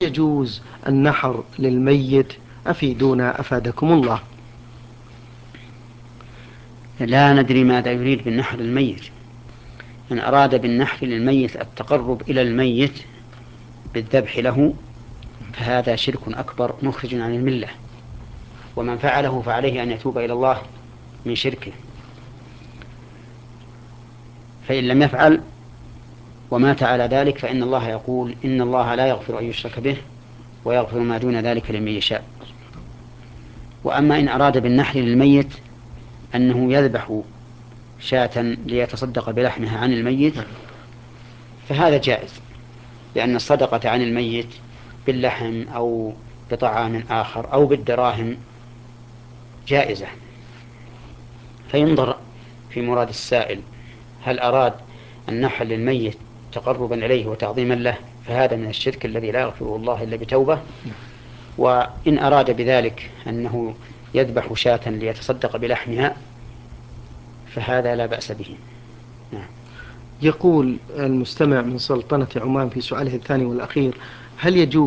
يجوز النحر للميت؟ أفيدونا أفادكم الله. لا ندري ماذا يريد بالنحر للميت. إن أراد بالنحر للميت التقرب إلى الميت بالذبح له فهذا شرك أكبر مخرج عن الملة، ومن فعله فعليه أن يتوب إلى الله من شركه. فإن لم يفعل ومات على ذلك فإن الله يقول إن الله لا يغفر أن يشرك به ويغفر ما دون ذلك لمن يشاء. وأما إن أراد بالنحر للميت أنه يذبح شاة ليتصدق بلحمها عن الميت فهذا جائز، لأن الصدقة عن الميت باللحم أو بطعام آخر أو بالدراهم جائزة. فينظر في مراد السائل، هل أراد النحر للميت تقربا إليه وتعظيما له فهذا من الشرك الذي لا يغفره الله إلا بتوبة، وإن أراد بذلك أنه يذبح شاة ليتصدق بلحمها فهذا لا بأس به. نعم. يقول المستمع من سلطنة عمان في سؤاله الثاني والأخير: هل يجوز